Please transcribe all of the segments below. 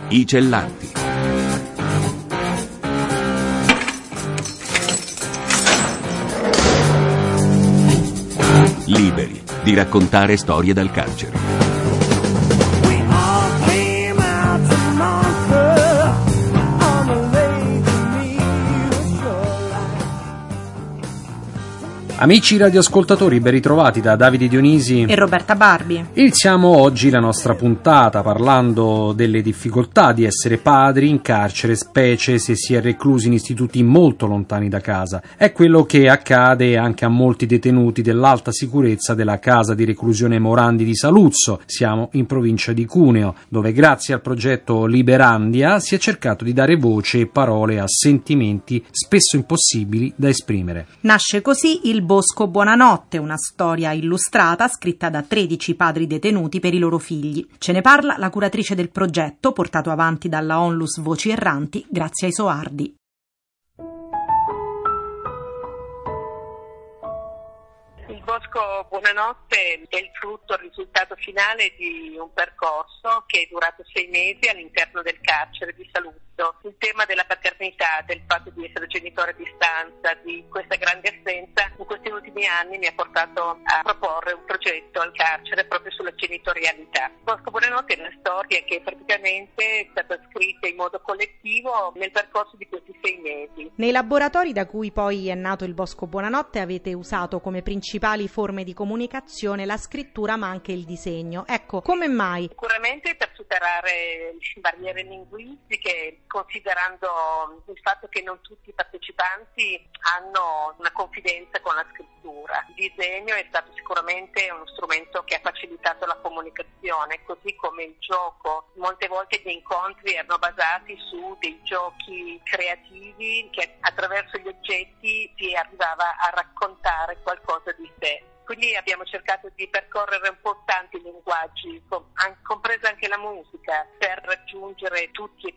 I Gellanti. Liberi di raccontare storie dal carcere. Amici radioascoltatori, ben ritrovati da Davide Dionisi e Roberta Barbi. Iniziamo oggi la nostra puntata parlando delle difficoltà di essere padri in carcere, specie se si è reclusi in istituti molto lontani da casa. È quello che accade anche a molti detenuti dell'alta sicurezza della casa di reclusione Morandi di Saluzzo. Siamo in provincia di Cuneo, dove grazie al progetto Liberandia si è cercato di dare voce e parole a sentimenti spesso impossibili da esprimere. Nasce così il Bosco Buonanotte, una storia illustrata scritta da 13 padri detenuti per i loro figli. Ce ne parla la curatrice del progetto, portato avanti dalla Onlus Voci Erranti, Grazia Isoardi. Il Bosco Buonanotte è il frutto, il risultato finale di un percorso che è durato 6 mesi all'interno del carcere di Saluzzo. Il tema della paternità, del fatto di essere genitore a distanza, di questa grande assenza, in questi ultimi anni mi ha portato a proporre un progetto al carcere proprio sulla genitorialità. Il Bosco Buonanotte è una storia che praticamente è stata scritta in modo collettivo nel percorso di questi 6 mesi. Nei laboratori da cui poi è nato il Bosco Buonanotte avete usato come principali forme di comunicazione la scrittura ma anche il disegno. Ecco, come mai? Sicuramente per superare barriere linguistiche, considerando il fatto che non tutti i partecipanti hanno una confidenza con la scrittura. Il disegno è stato sicuramente uno strumento che ha facilitato la comunicazione, così come il gioco. Molte volte gli incontri erano basati su dei giochi creativi che attraverso gli oggetti si arrivava a raccontare qualcosa di sé. Quindi abbiamo cercato di percorrere un po' tanti linguaggi, compresa anche la musica, per raggiungere tutti e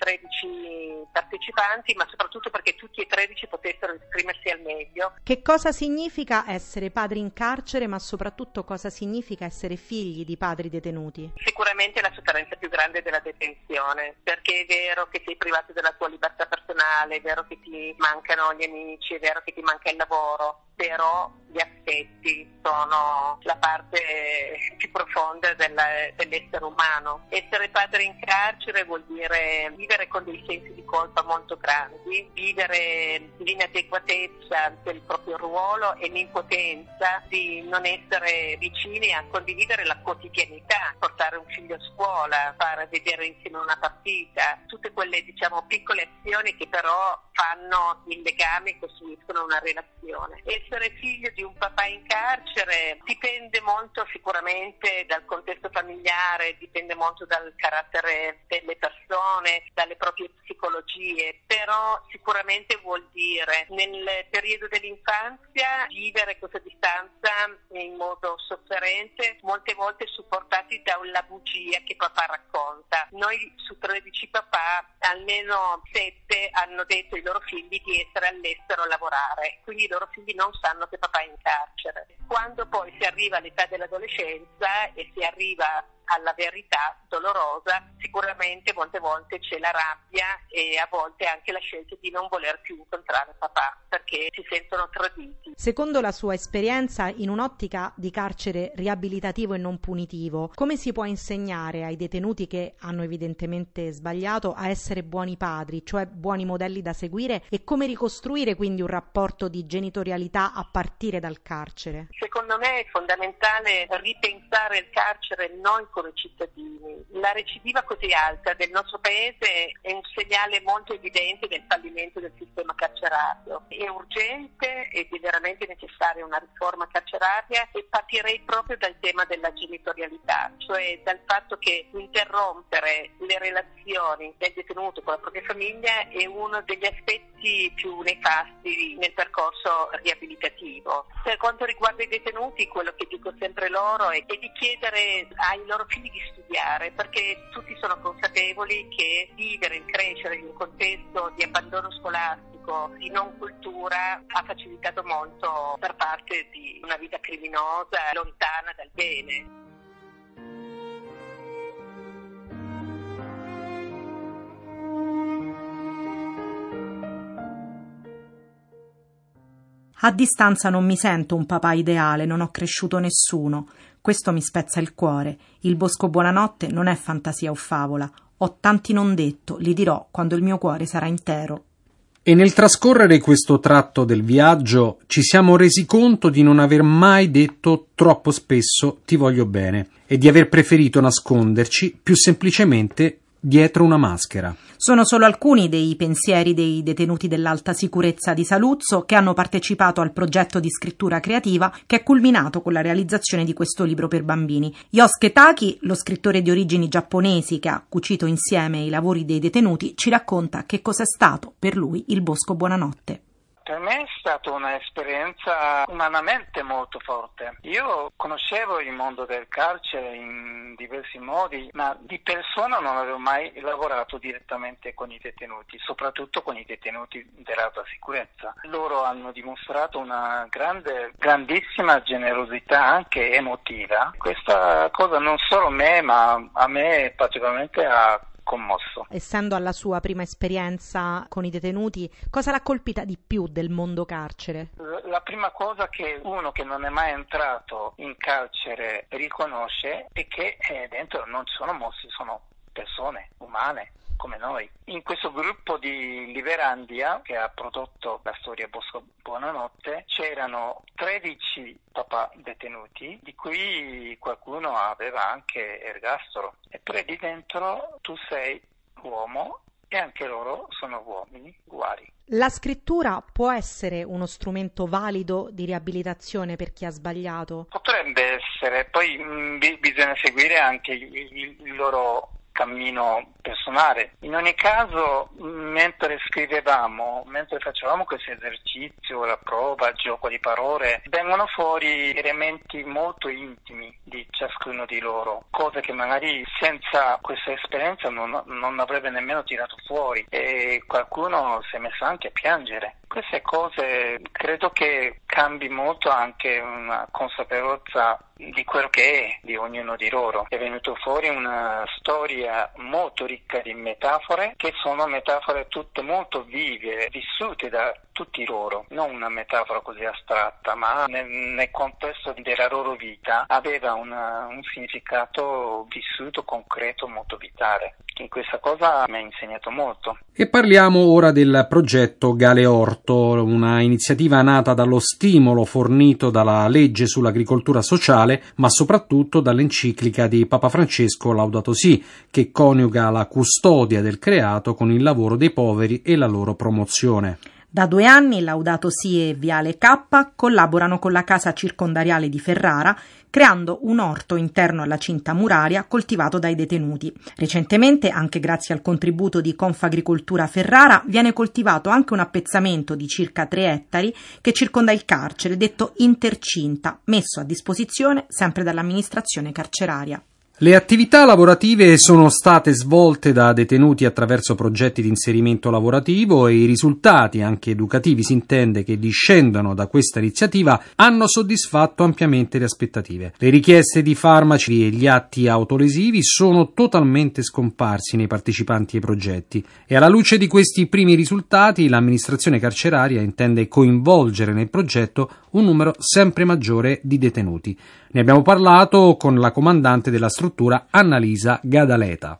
13 partecipanti, ma soprattutto perché tutti e 13 potessero esprimersi al meglio. Che cosa significa essere padri in carcere, ma soprattutto cosa significa essere figli di padri detenuti? Sicuramente la sofferenza più grande della detenzione, perché è vero che sei privato della tua libertà personale, è vero che ti mancano gli amici, è vero che ti manca il lavoro, però gli affetti sono la parte più profonda dell'essere umano. Essere padre in carcere vuol dire vivere con dei sensi di colpa molto grandi, vivere l'inadeguatezza del proprio ruolo e l'impotenza di non essere vicini a condividere la quotidianità, portare un figlio a scuola, fare vedere insieme una partita, tutte quelle piccole azioni che però fanno il legame e costruiscono una relazione. Essere figlio di un papà in carcere dipende molto sicuramente dal contesto familiare, dipende molto dal carattere delle persone, dalle proprie psicologie, però sicuramente vuol dire nel periodo dell'infanzia vivere questa distanza in modo sofferente, molte volte supportati dalla bugia che papà racconta. Noi su 13 papà, almeno 7 hanno detto ai loro figli di essere all'estero a lavorare, quindi i loro figli non sanno che papà è in carcere. Quando poi si arriva all'età dell'adolescenza e si arriva alla verità dolorosa, sicuramente molte volte c'è la rabbia e a volte anche la scelta di non voler più incontrare papà perché si sentono traditi. Secondo la sua esperienza, in un'ottica di carcere riabilitativo e non punitivo, come si può insegnare ai detenuti che hanno evidentemente sbagliato a essere buoni padri, cioè buoni modelli da seguire, e come ricostruire quindi un rapporto di genitorialità a partire dal carcere? Secondo me è fondamentale ripensare il carcere noi come cittadini. La recidiva così alta del nostro paese è un segnale molto evidente del fallimento del sistema carcerario. È urgente ed è veramente necessaria una riforma carceraria e partirei proprio dal tema della genitorialità, cioè dal fatto che interrompere le relazioni del detenuto con la propria famiglia è uno degli aspetti più nefasti nel percorso riabilitativo. Per quanto riguarda i detenuti, quello che dico sempre loro è di chiedere ai loro figli di studiare, perché tutti sono consapevoli che vivere e crescere in un contesto di abbandono scolastico, di non cultura, ha facilitato molto per parte di una vita criminosa lontana dal bene. A distanza non mi sento un papà ideale, non ho cresciuto nessuno. Questo mi spezza il cuore. Il Bosco Buonanotte non è fantasia o favola. Ho tanti non detto, li dirò quando il mio cuore sarà intero. E nel trascorrere questo tratto del viaggio ci siamo resi conto di non aver mai detto troppo spesso ti voglio bene e di aver preferito nasconderci più semplicemente dietro una maschera. Sono solo alcuni dei pensieri dei detenuti dell'alta sicurezza di Saluzzo che hanno partecipato al progetto di scrittura creativa che è culminato con la realizzazione di questo libro per bambini. Yosuke Taki, lo scrittore di origini giapponesi che ha cucito insieme i lavori dei detenuti, ci racconta che cos'è stato per lui il Bosco Buonanotte. Per me è stata un'esperienza umanamente molto forte. Io conoscevo il mondo del carcere in diversi modi, ma di persona non avevo mai lavorato direttamente con i detenuti, soprattutto con i detenuti dell'alta sicurezza. Loro hanno dimostrato una grandissima generosità anche emotiva. Questa cosa non solo me, ma a me particolarmente ha commosso. Essendo alla sua prima esperienza con i detenuti, cosa l'ha colpita di più del mondo carcere? La prima cosa che uno che non è mai entrato in carcere riconosce è che dentro non sono mostri, sono persone umane come noi. In questo gruppo di Liberandia, che ha prodotto la storia Bosco Buonanotte, c'erano 13 papà detenuti, di cui qualcuno aveva anche ergastolo. Eppure lì dentro tu sei uomo e anche loro sono uomini uguali. La scrittura può essere uno strumento valido di riabilitazione per chi ha sbagliato? Potrebbe essere, poi bisogna seguire anche il loro cammino personale. In ogni caso, mentre scrivevamo, mentre facevamo questo esercizio, la prova, il gioco di parole, vengono fuori elementi molto intimi di ciascuno di loro, cose che magari senza questa esperienza non avrebbe nemmeno tirato fuori, e qualcuno si è messo anche a piangere. Queste cose credo che cambi molto anche una consapevolezza di quello che è di ognuno di loro. È venuto fuori una storia molto ricca di metafore, che sono metafore tutte molto vive, vissute da tutti loro, non una metafora così astratta, ma nel contesto della loro vita aveva un significato vissuto, concreto, molto vitale. In questa cosa mi ha insegnato molto. E parliamo ora del progetto Galeorto, una iniziativa nata dallo stimolo fornito dalla legge sull'agricoltura sociale, ma soprattutto dall'enciclica di Papa Francesco Laudato Si, che coniuga la custodia del creato con il lavoro dei poveri e la loro promozione. Da 2 anni Laudato Si e Viale K collaborano con la casa circondariale di Ferrara, creando un orto interno alla cinta muraria coltivato dai detenuti. Recentemente, anche grazie al contributo di Confagricoltura Ferrara, viene coltivato anche un appezzamento di circa 3 ettari che circonda il carcere, detto intercinta, messo a disposizione sempre dall'amministrazione carceraria. Le attività lavorative sono state svolte da detenuti attraverso progetti di inserimento lavorativo e i risultati, anche educativi si intende, che discendono da questa iniziativa hanno soddisfatto ampiamente le aspettative. Le richieste di farmaci e gli atti autolesivi sono totalmente scomparsi nei partecipanti ai progetti e alla luce di questi primi risultati l'amministrazione carceraria intende coinvolgere nel progetto un numero sempre maggiore di detenuti. Ne abbiamo parlato con la comandante della struttura Annalisa Gadaleta.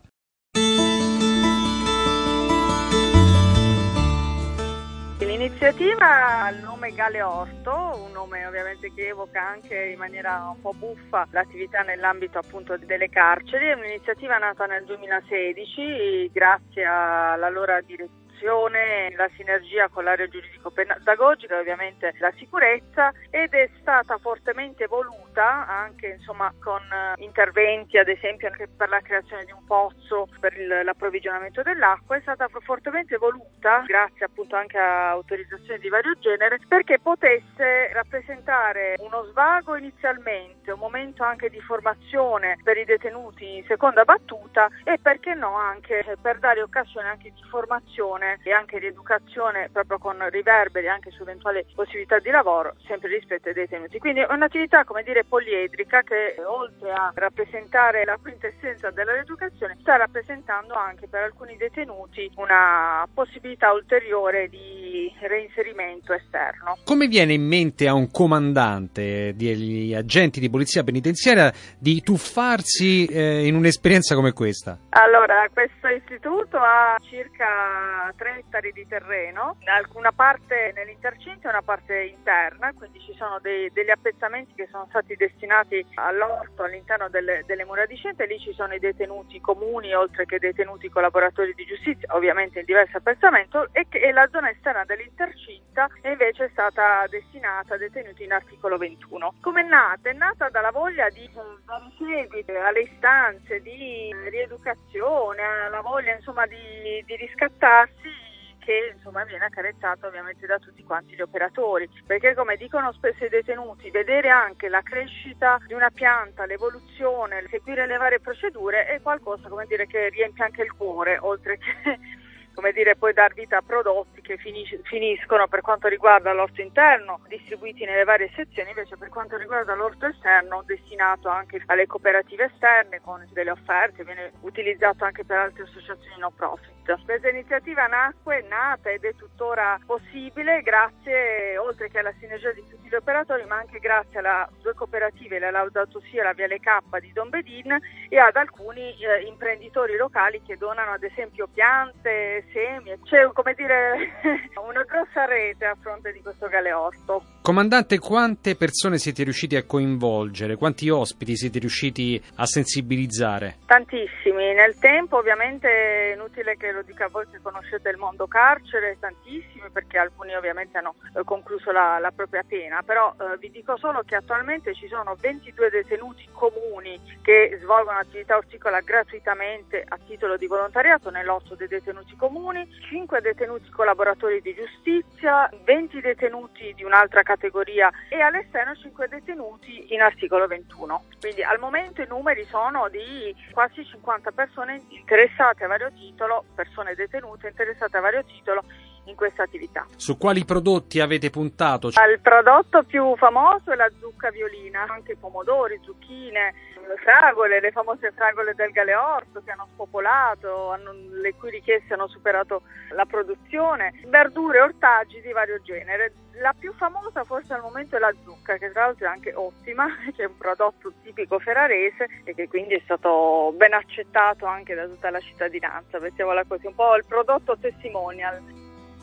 L'iniziativa ha il nome Galeorto, un nome ovviamente che evoca anche in maniera un po' buffa l'attività nell'ambito appunto delle carceri. È un'iniziativa nata nel 2016 grazie all'allora direttore, la sinergia con l'area giuridico-pedagogica e ovviamente la sicurezza, ed è stata fortemente voluta anche con interventi ad esempio anche per la creazione di un pozzo per l'approvvigionamento dell'acqua. È stata fortemente voluta grazie appunto anche a autorizzazioni di vario genere perché potesse rappresentare uno svago inizialmente, un momento anche di formazione per i detenuti in seconda battuta e perché no anche per dare occasione anche di formazione formazione e anche rieducazione, proprio con riverberi anche su eventuali possibilità di lavoro, sempre rispetto ai detenuti. Quindi è un'attività, come dire, poliedrica, che oltre a rappresentare la quintessenza della rieducazione sta rappresentando anche per alcuni detenuti una possibilità ulteriore di reinserimento esterno. Come viene in mente a un comandante degli agenti di polizia penitenziaria di tuffarsi in un'esperienza come questa? Allora, questo istituto ha circa 3 ettari di terreno, una parte nell'intercinta e una parte interna, quindi ci sono degli appezzamenti che sono stati destinati all'orto all'interno delle mura di cinta, e lì ci sono i detenuti comuni oltre che detenuti collaboratori di giustizia, ovviamente in diversi appezzamenti, e la zona esterna dell'intercinta invece è stata destinata a detenuti in articolo 21. Come è nata? È nata dalla voglia di dare seguito alle istanze di rieducazione, alla voglia insomma di riscattarsi, che insomma viene accarezzata ovviamente da tutti quanti gli operatori, perché come dicono spesso i detenuti, vedere anche la crescita di una pianta, l'evoluzione, seguire le varie procedure è qualcosa, come dire, che riempie anche il cuore, oltre che come dire poi dar vita a prodotti che finiscono per quanto riguarda l'orto interno distribuiti nelle varie sezioni, invece per quanto riguarda l'orto esterno destinato anche alle cooperative esterne con delle offerte, viene utilizzato anche per altre associazioni no profit. Questa iniziativa è nata ed è tuttora possibile grazie, oltre che alla sinergia di tutti gli operatori, ma anche grazie alle 2 cooperative, la Laudato Si e la Viale K di Don Bedin, e ad alcuni imprenditori locali che donano ad esempio piante, semi. C'è, come dire, una grossa rete a fronte di questo galeotto. Comandante, quante persone siete riusciti a coinvolgere? Quanti ospiti siete riusciti a sensibilizzare? Tantissimi. Nel tempo ovviamente è inutile che lo dica a voi che conoscete il mondo carcere, tantissimi, perché alcuni ovviamente hanno concluso la propria pena, però vi dico solo che attualmente ci sono 22 detenuti comuni che svolgono attività orticola gratuitamente a titolo di volontariato nell'orto dei detenuti comuni, 5 detenuti collaboratori di giustizia, 20 detenuti di un'altra categoria e all'esterno 5 detenuti in articolo 21. Quindi al momento i numeri sono di quasi 50 persone interessate a vario titolo, persone detenute interessate a vario titolo in questa attività. Su quali prodotti avete puntato? Il prodotto più famoso è la zucca violina, anche pomodori, zucchine, fragole, le famose fragole del galeorto che hanno spopolato, le cui richieste hanno superato la produzione, verdure e ortaggi di vario genere. La più famosa forse al momento è la zucca, che tra l'altro è anche ottima, che è un prodotto tipico ferrarese e che quindi è stato ben accettato anche da tutta la cittadinanza, mettiamola così, un po' il prodotto testimonial.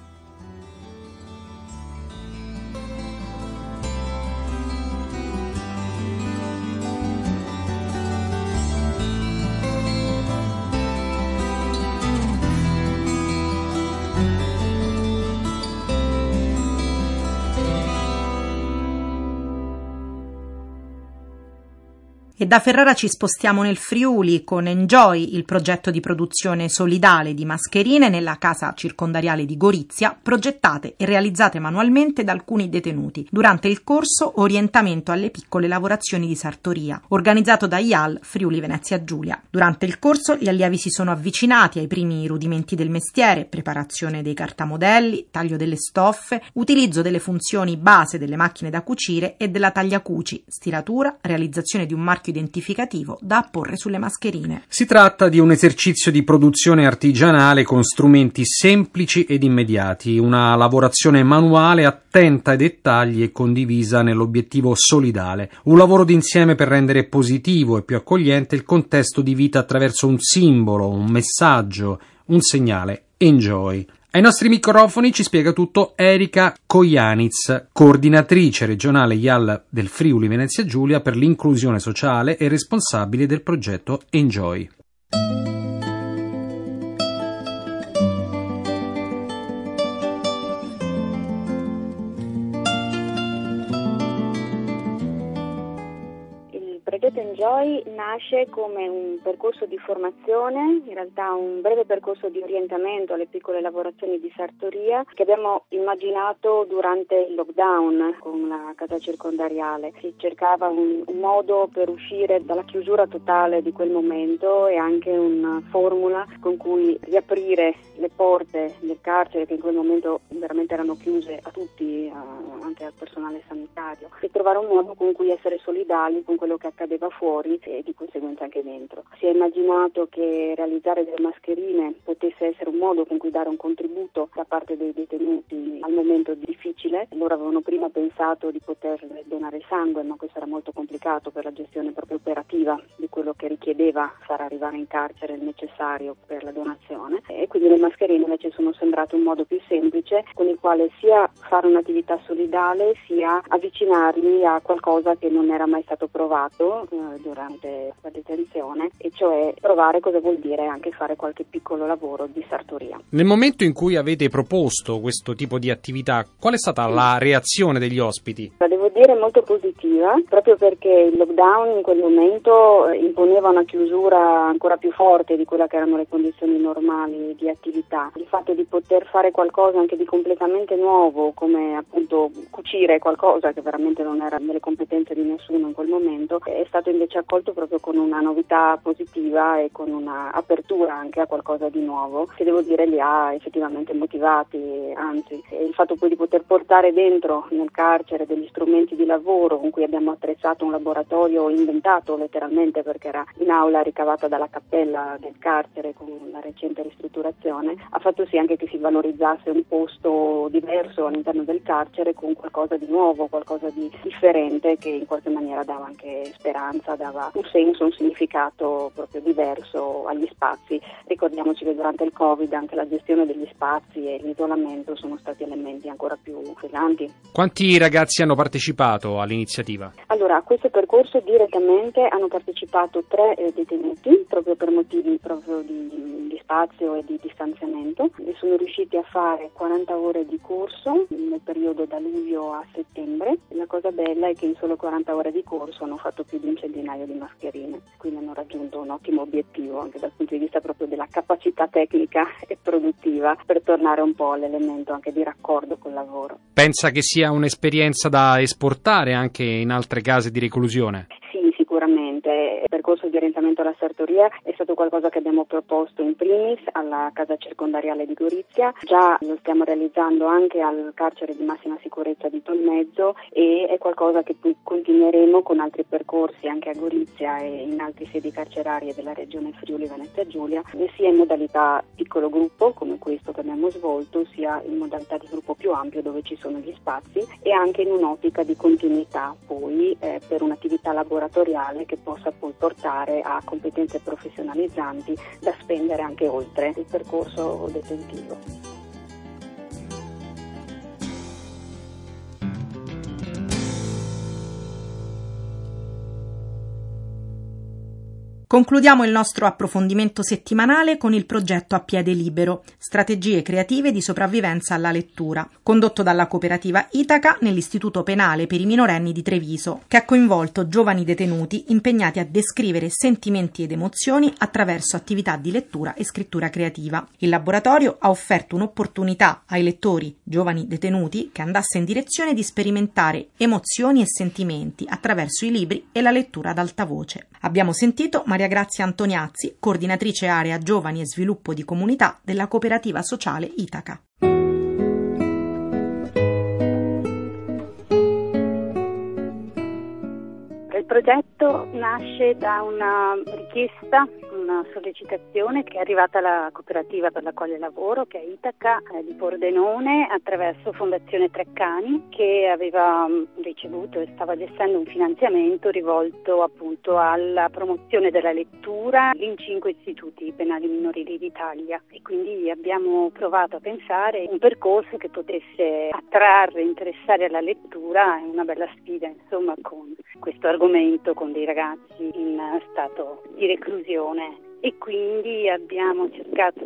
E da Ferrara ci spostiamo nel Friuli con Enjoy, il progetto di produzione solidale di mascherine nella casa circondariale di Gorizia, progettate e realizzate manualmente da alcuni detenuti durante il corso Orientamento alle piccole lavorazioni di sartoria, organizzato da IAL Friuli Venezia Giulia. Durante il corso gli allievi si sono avvicinati ai primi rudimenti del mestiere, preparazione dei cartamodelli, taglio delle stoffe, utilizzo delle funzioni base delle macchine da cucire e della tagliacuci, stiratura, realizzazione di un marchio identificativo da apporre sulle mascherine. Si tratta di un esercizio di produzione artigianale con strumenti semplici ed immediati, una lavorazione manuale attenta ai dettagli e condivisa nell'obiettivo solidale, un lavoro d'insieme per rendere positivo e più accogliente il contesto di vita attraverso un simbolo, un messaggio, un segnale. Enjoy. Ai nostri microfoni ci spiega tutto Erika Kojanitz, coordinatrice regionale IAL del Friuli Venezia Giulia per l'inclusione sociale e responsabile del progetto Enjoy. Il progetto Enjoy nasce come un percorso di formazione, in realtà un breve percorso di orientamento alle piccole lavorazioni di sartoria che abbiamo immaginato durante il lockdown con la casa circondariale. Si cercava un modo per uscire dalla chiusura totale di quel momento e anche una formula con cui riaprire le porte del carcere, che in quel momento veramente erano chiuse a tutti, anche al personale sanitario, e trovare un modo con cui essere solidali con quello che accadeva fuori e di conseguenza anche dentro. Si è immaginato che realizzare delle mascherine potesse essere un modo con cui dare un contributo da parte dei detenuti al momento difficile. Loro avevano prima pensato di poter donare sangue, ma questo era molto complicato per la gestione proprio operativa di quello che richiedeva far arrivare in carcere il necessario per la donazione, e quindi le mascherine invece sono sembrate un modo più semplice con il quale sia fare un'attività solidale sia avvicinarli a qualcosa che non era mai stato provato durante la detenzione, e cioè provare cosa vuol dire anche fare qualche piccolo lavoro di sartoria. Nel momento in cui avete proposto questo tipo di attività, qual è stata la reazione degli ospiti? Devo dire molto positiva, proprio perché il lockdown in quel momento imponeva una chiusura ancora più forte di quella che erano le condizioni normali di attività. Il fatto di poter fare qualcosa anche di completamente nuovo, come appunto cucire qualcosa che veramente non era nelle competenze di nessuno in quel momento, è stato invece accolto proprio con una novità positiva e con una apertura anche a qualcosa di nuovo, che devo dire li ha effettivamente motivati, anzi il fatto poi di poter portare dentro nel carcere degli strumenti di lavoro con cui abbiamo attrezzato un laboratorio inventato letteralmente, perché era in aula ricavata dalla cappella del carcere con la recente ristrutturazione, ha fatto sì anche che si valorizzasse un posto diverso all'interno del carcere con qualcosa di nuovo, qualcosa di differente, che in qualche maniera dava anche speranza, dava un senso, un significato proprio diverso agli spazi. Ricordiamoci che durante il Covid anche la gestione degli spazi e l'isolamento sono stati elementi ancora più pesanti. Quanti ragazzi hanno partecipato all'iniziativa? Allora, a questo percorso direttamente hanno partecipato 3 detenuti, proprio per motivi proprio di spazio e di distanziamento, e sono riusciti a fare 40 ore di corso nel periodo da luglio a settembre. La cosa bella è che in solo 40 ore di corso hanno fatto più di un centinaio di mascherine, quindi hanno raggiunto un ottimo obiettivo anche dal punto di vista proprio della capacità tecnica e produttiva per tornare un po' all'elemento anche di raccordo col lavoro. Pensa che sia un'esperienza da esportare anche in altre case di reclusione? Sì, sicuramente. Il percorso di orientamento alla sartoria è stato qualcosa che abbiamo proposto in primis alla casa circondariale di Gorizia, già lo stiamo realizzando anche al carcere di massima sicurezza di Tolmezzo, e è qualcosa che poi continueremo con altri percorsi anche a Gorizia e in altre sedi carcerarie della regione Friuli Venezia Giulia, sia in modalità piccolo gruppo come questo che abbiamo svolto, sia in modalità di gruppo più ampio dove ci sono gli spazi, e anche in un'ottica di continuità poi per un'attività laboratoriale che possa poi portare a competenze professionalizzanti da spendere anche oltre il percorso detentivo. Concludiamo il nostro approfondimento settimanale con il progetto A Piede Libero, strategie creative di sopravvivenza alla lettura, condotto dalla cooperativa Itaca nell'Istituto Penale per i minorenni di Treviso, che ha coinvolto giovani detenuti impegnati a descrivere sentimenti ed emozioni attraverso attività di lettura e scrittura creativa. Il laboratorio ha offerto un'opportunità ai lettori, giovani detenuti, che andasse in direzione di sperimentare emozioni e sentimenti attraverso i libri e la lettura ad alta voce. Abbiamo sentito Maria Grazia Antoniazzi, coordinatrice area giovani e sviluppo di comunità della cooperativa sociale Itaca. Il progetto nasce da una richiesta, una sollecitazione che è arrivata alla cooperativa per la quale lavoro, che è Itaca di Pordenone, attraverso Fondazione Treccani, che aveva ricevuto e stava gestendo un finanziamento rivolto appunto alla promozione della lettura in 5 istituti penali minorili d'Italia, e quindi abbiamo provato a pensare un percorso che potesse attrarre, interessare alla lettura, è una bella sfida insomma con questo argomento, con dei ragazzi in stato di reclusione, e quindi abbiamo cercato di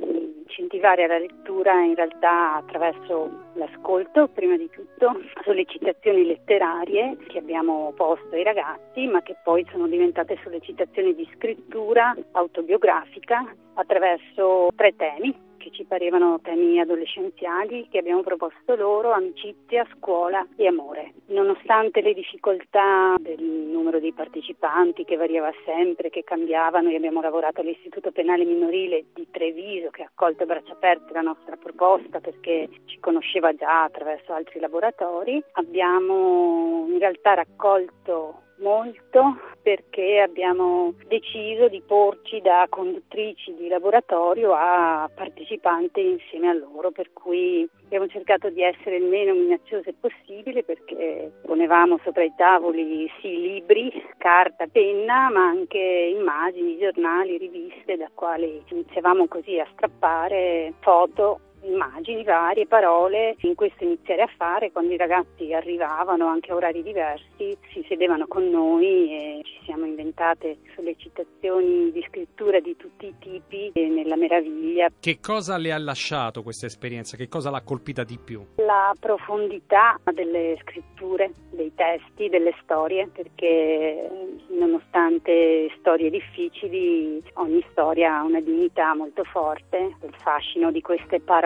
incentivare alla lettura in realtà attraverso l'ascolto, prima di tutto, sollecitazioni letterarie che abbiamo posto ai ragazzi, ma che poi sono diventate sollecitazioni di scrittura autobiografica attraverso 3 temi che ci parevano temi adolescenziali che abbiamo proposto loro: amicizia, scuola e amore. Nonostante le difficoltà del numero dei partecipanti che variava sempre, che cambiava, noi abbiamo lavorato all'Istituto Penale Minorile di Treviso, che ha accolto a braccia aperte la nostra proposta perché ci conosceva già attraverso altri laboratori. Abbiamo in realtà raccolto molto perché abbiamo deciso di porci da conduttrici di laboratorio a partecipanti insieme a loro, per cui abbiamo cercato di essere il meno minaziose possibile, perché ponevamo sopra i tavoli sì libri, carta, penna, ma anche immagini, giornali, riviste, da quali iniziavamo così a strappare foto, immagini varie, parole. In questo iniziare a fare, quando i ragazzi arrivavano anche a orari diversi, si sedevano con noi e ci siamo inventate sollecitazioni di scrittura di tutti i tipi nella meraviglia. Che cosa le ha lasciato questa esperienza? Che cosa l'ha colpita di più? La profondità delle scritture, dei testi, delle storie, perché nonostante storie difficili, ogni storia ha una dignità molto forte, il fascino di queste parole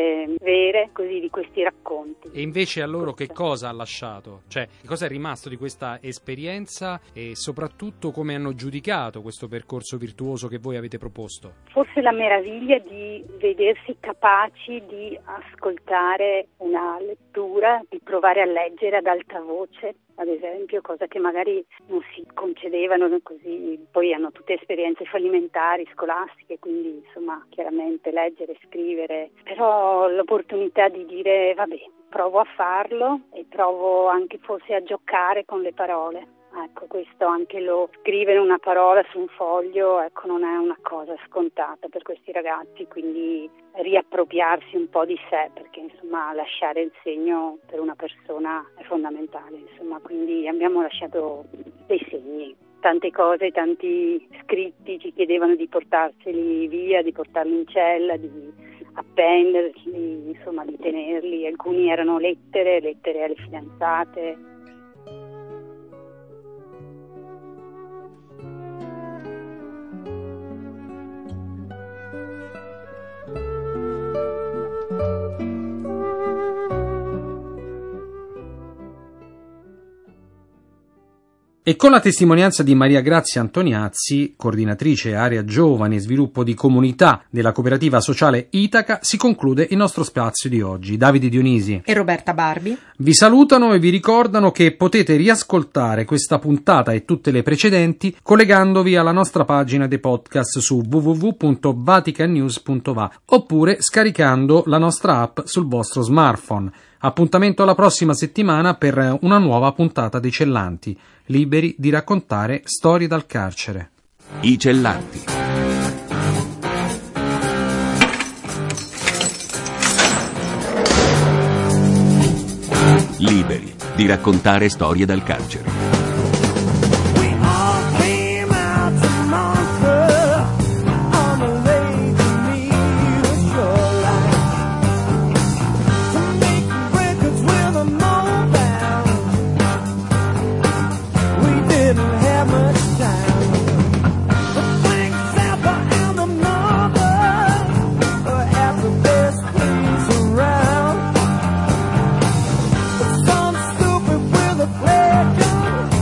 vere, così, di questi racconti. E invece a loro che cosa ha lasciato? Cioè, che cosa è rimasto di questa esperienza e soprattutto come hanno giudicato questo percorso virtuoso che voi avete proposto? Forse la meraviglia di vedersi capaci di ascoltare una lettura, di provare a leggere ad alta voce, ad esempio, cosa che magari non si concedevano così. Poi hanno tutte esperienze fallimentari, scolastiche, quindi insomma chiaramente leggere, scrivere, però l'opportunità di dire vabbè, provo a farlo e provo anche forse a giocare con le parole. Ecco, questo anche lo scrivere una parola su un foglio, ecco, non è una cosa scontata per questi ragazzi, quindi riappropriarsi un po' di sé, perché insomma lasciare il segno per una persona è fondamentale, insomma, quindi abbiamo lasciato dei segni. Tante cose, tanti scritti ci chiedevano di portarseli via, di portarli in cella, di appenderli, insomma di tenerli. Alcuni erano lettere alle fidanzate. E con la testimonianza di Maria Grazia Antoniazzi, coordinatrice area giovani e sviluppo di comunità della cooperativa sociale Itaca, si conclude il nostro spazio di oggi. Davide Dionisi e Roberta Barbi vi salutano e vi ricordano che potete riascoltare questa puntata e tutte le precedenti collegandovi alla nostra pagina dei podcast su www.vaticannews.va oppure scaricando la nostra app sul vostro smartphone. Appuntamento alla prossima settimana per una nuova puntata dei Cellanti, liberi di raccontare storie dal carcere. I Cellanti. Liberi di raccontare storie dal carcere. Some stupid with a flare gun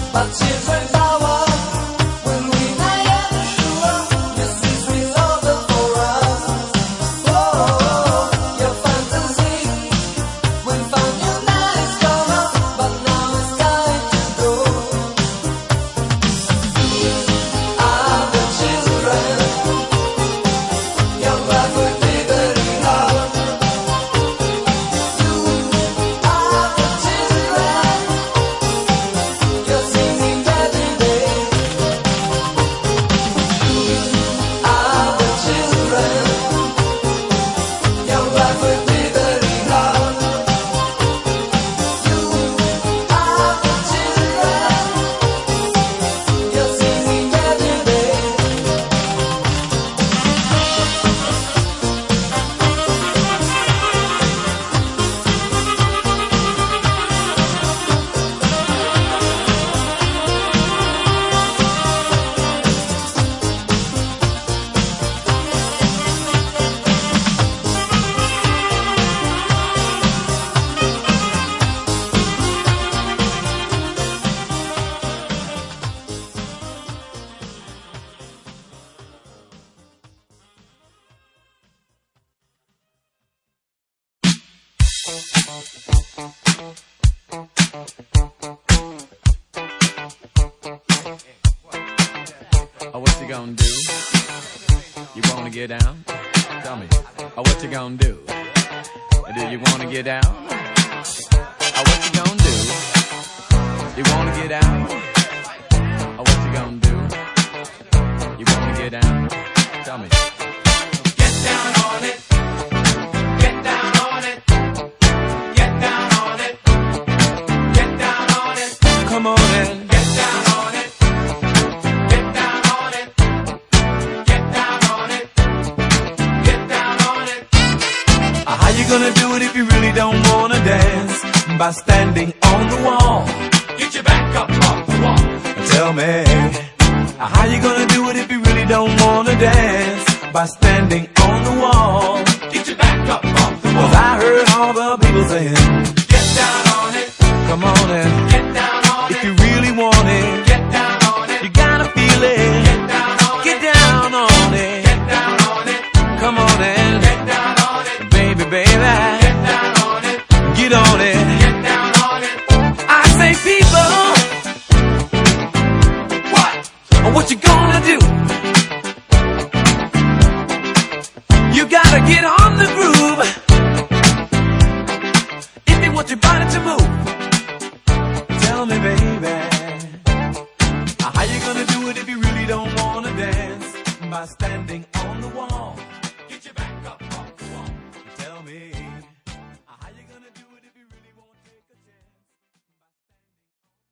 Oh, what you gonna do? You wanna get down? Tell me. Oh, what you gonna do? Do you wanna get down? Oh, what you gonna do? You wanna get out? Oh, what you gonna do? You wanna get down? Tell me. Get down on it. Get down on it. Get down on it. Get down on it. Come on in. Get down on it. Get down on it. Get down on it. Get down on it. How you gonna do it if you really don't wanna dance? By standing on the wall. Get your back up off the wall. Tell me, how you gonna do it if you really don't wanna dance? By standing on the wall. Get your back up off the wall. 'Cause I heard all the people saying, get down on it. Come on in. Get down on it. If you really want it. Get down on it. You gotta feel it. Get down on it. Get down on it. Get down on it. Come on in. Get down on it. Baby, baby. Get down on it. Get on it. Get down on it. I say people. What you gonna do? You gotta get on the groove if you want your body to move. Tell me, baby, how you gonna do it if you really don't wanna dance? By standing